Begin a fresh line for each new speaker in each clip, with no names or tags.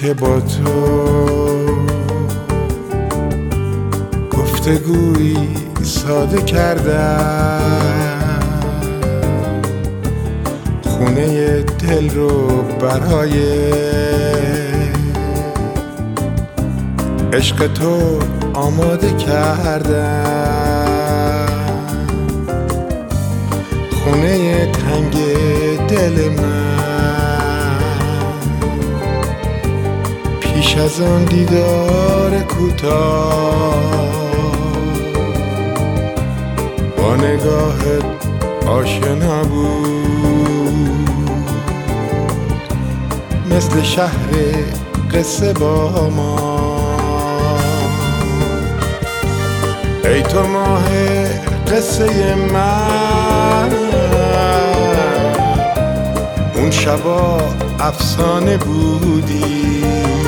که با تو گفتگویی ساده کردم، خونه دل رو برای عشق تو آماده کردم. خونه تنگ دل من پیش از آن دیدار کوتاه با نگاهت آشنا بود، مثل شهر قصه با ما. ای تو ماه قصه من، اون شبا افسانه بودی،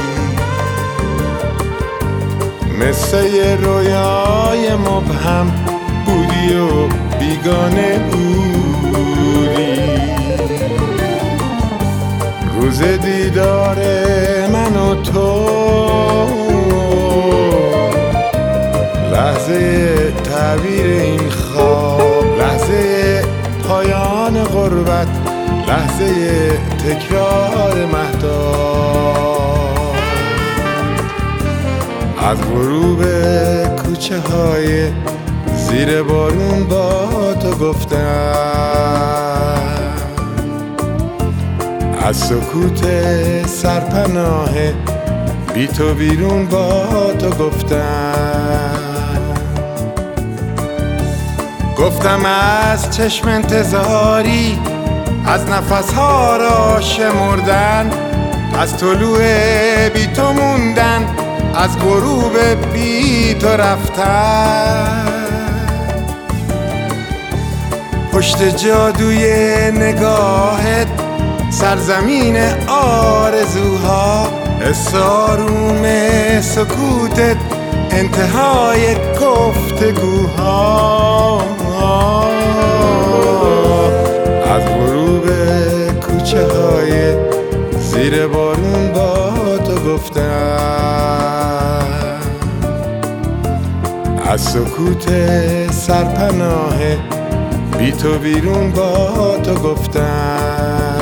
مثل یه رویای مبهم بودی و بیگانه بودی. روز دیدار من و تو، لحظه تعبیر این خواب، لحظه پایان غربت، لحظه تکرار مهتاب. از غروب کوچه های زیر بارون با تو گفتم، از سکوت سرپناه بی تو بیرون با تو گفتم از چشم انتظاری، از نفسها را شمردن، از طلوع بی تو موندن، از غروب بی تو رفتن. پشت جادوی نگاهت سرزمین آرزوها، اساروم سکوتت انتهای گفتگوها. از غروب کوچه های زیر بارون با تو گفتم، از سکوت سرپناه بی تو بیرون با تو گفتم.